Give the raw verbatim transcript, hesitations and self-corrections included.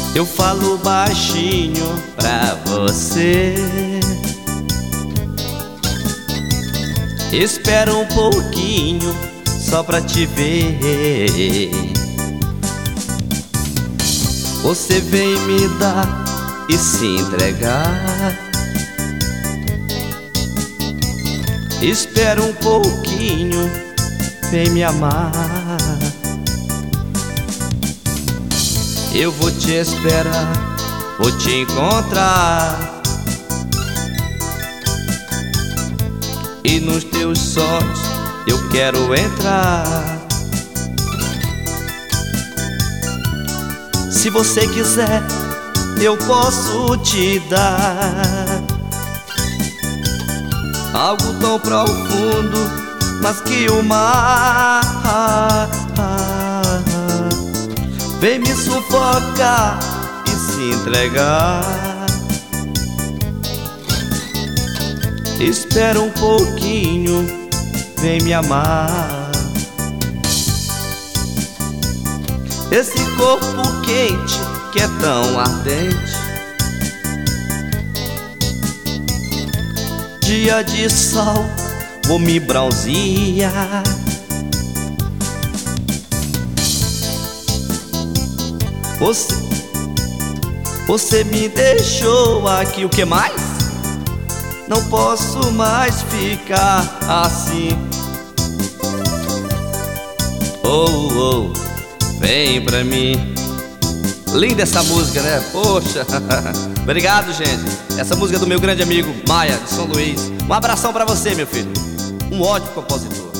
Eu falo baixinho pra você. Espera um pouquinho só pra te ver. Você vem me dar e se entregar. Espera um pouquinho, vem me amar. Eu vou te esperar, vou te encontrar, e nos teus sonhos eu quero entrar. Se você quiser, eu posso te dar algo tão profundo, mas que o mar. Vem me sufocar e se entregar. Espera um pouquinho, vem me amar. Esse corpo quente que é tão ardente, dia de sol vou me bronzear. Você, você me deixou aqui, o que mais? Não posso mais ficar assim. Oh, oh, vem pra mim. Linda essa música, né? Poxa. Obrigado, gente. Essa música é do meu grande amigo Maia, de São Luís. Um abração pra você, meu filho. Um ótimo compositor.